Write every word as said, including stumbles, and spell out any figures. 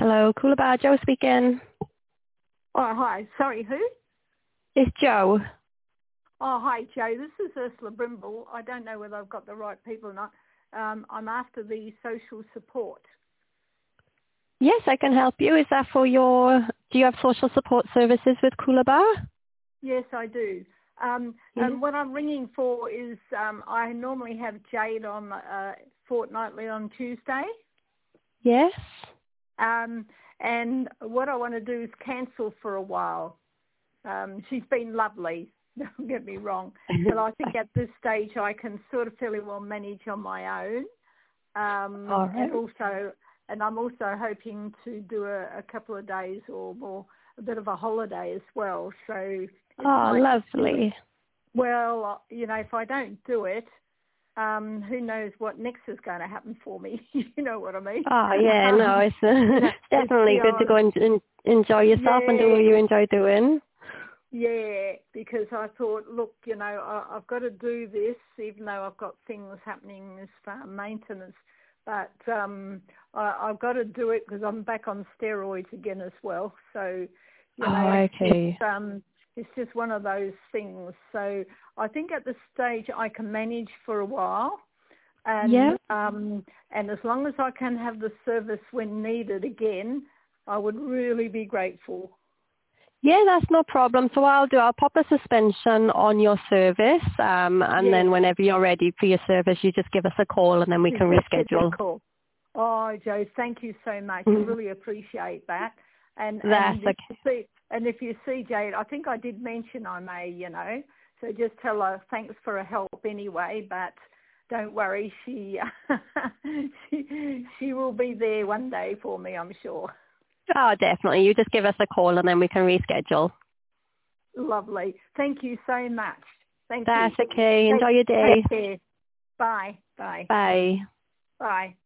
Hello, Coolabah, Joe speaking. Oh, hi. Sorry, who? It's Joe. Oh, hi, Joe. This is Ursula Brimble. I don't know whether I've got the right people or not. Um, I'm after the social support. Yes, I can help you. Is that for your, do you have social support services with Coolabah? Yes, I do. Um, Yes. and what I'm ringing for is um, I normally have Jade on uh, fortnightly on Tuesday. Yes. Um, and what I want to do is cancel for a while. Um, she's been lovely, don't get me wrong, but I think at this stage I can sort of fairly well manage on my own. All Um, and right. also, and I'm also hoping to do a, a couple of days or more, a bit of a holiday as well. So it Oh, might, lovely. well, you know, if I don't do it, um, who knows what next is going to happen for me? You know what I mean? Oh, yeah, no, um, it's, you know, it's it's definitely the good to old, go and, and enjoy yourself and do yeah, what you enjoy doing. yeah, because I thought, look, you know, I, I've got to do this, even though I've got things happening as far maintenance, but um, I, I've got to do it because I'm back on steroids again as well. So, you Oh, know, okay. it's um, it's just one of those things. So I think at this stage I can manage for a while, Yeah. and um, and as long as I can have the service when needed again, I would really be grateful. Yeah, that's no problem. So what I'll do, I'll pop a suspension on your service, um, and Yes. then whenever you're ready for your service, you just give us a call and then we You can just give me a reschedule. call. Oh, Joe, thank you so much. I Mhm. really appreciate that. And That's and if okay. you see and if you see Jade, I think I did mention I may, you know. So just tell her thanks for her help anyway. But don't worry, she she she will be there one day for me, I'm sure. Oh, definitely. You just give us a call and then we can reschedule. Lovely. Thank you so much. Thank That's you. okay. Take Enjoy your take day. care. Bye. Bye. Bye. Bye.